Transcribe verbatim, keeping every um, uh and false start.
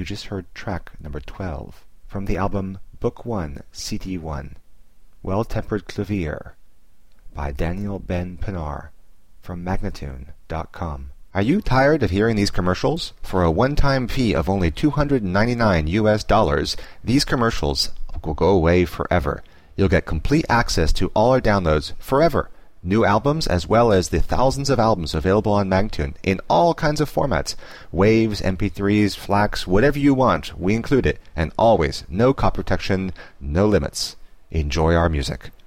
You just heard track number twelve from the album Book One, C D one, Well-Tempered Clavier by Daniel Ben Pinar from Magnatune dot com. Are you tired of hearing these commercials? For a one-time fee of only two hundred ninety-nine U S dollars, these commercials will go away forever. You'll get complete access to all our downloads forever. New albums as well as the thousands of albums available on Magnatune in all kinds of formats. Waves, M P threes, FLACs, whatever you want, we include it. And always, no copy protection, no limits. Enjoy our music.